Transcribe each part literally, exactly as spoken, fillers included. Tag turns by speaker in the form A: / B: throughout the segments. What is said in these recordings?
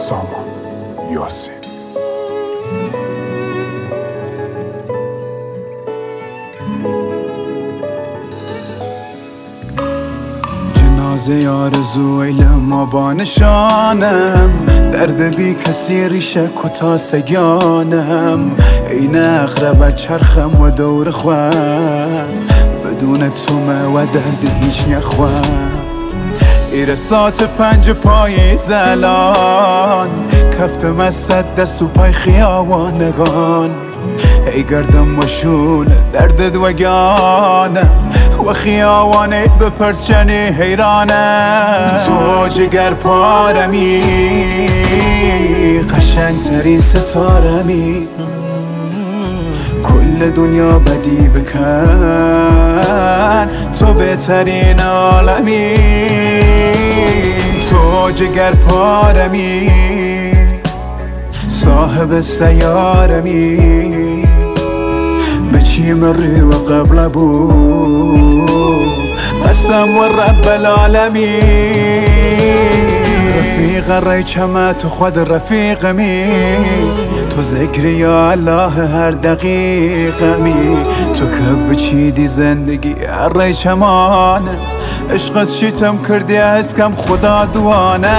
A: سامان یاسین. جنازه آرزو ایلما با نشانم، درد بی کسی ریشه کتا سگانم، این اقرب چرخم و دور خوام، بدون تومه و درد هیچ نخوام. ایره سات پنج پای زلان، کفتم از صد دست و پای خیابانگان، ای گردم و شول دردت وگانم و خیابانه به پرچنی حیرانم. تو جگر پارمی، قشنگ ترین ستارمی، کل دنیا بدی بکن، تو بهترین عالمی. تو جگر پارمی، صاحب سیارمی، به چی مری و قبل بود قسم و رب العالمین. رفیق ریچمه تو خود رفیقمی، تو ذکر یا الله هر دقیقمی، تو که بچیدی زندگی هر ریچمانه، عشقت شیتم کردی از کم خدا دوانه.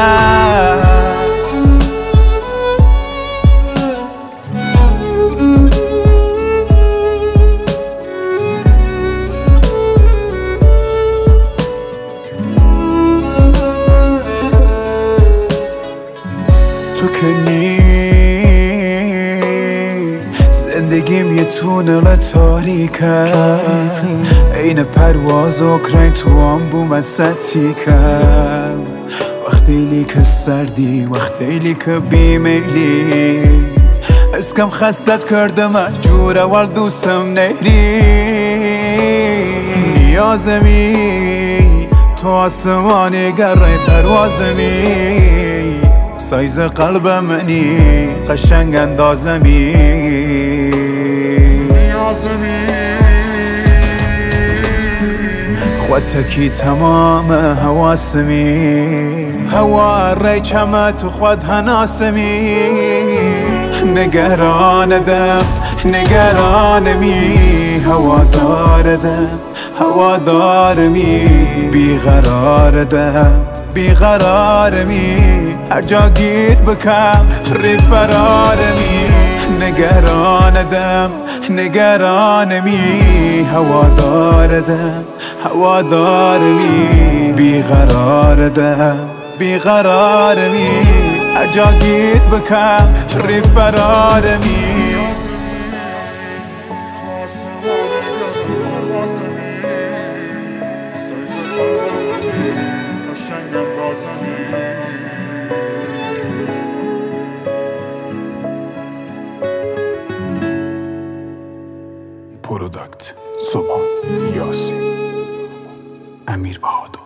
A: تو که نی زندگیم یه تونل تاریکه، این پرواز اوکراین تو هم بوم از ستیکه. وقتی لی که سردی، وقتی لی که بیمیلی، از کم خستت کرده مجبور اول دوستم نهری. نیازمی تو آسمانی گره پروازمی، سایز قلب منی قشنگ اندازمی. نیازمی خودتکی تمام حواسمی، هوا ریچمه تو خود هناسمی. نگرانم نگرانمی، هوا داردم هوا دارمی، بیقراردم بیقرارمی، هر جا گیر بکم ری فرارمی. نگرانم نگرانمی، هوا داردم هوا دارمی، بیقراردم بیقرارمی، هر جا گیر بکم ری فرارمی. پروداکت سامان یاسین. امیر بهادر.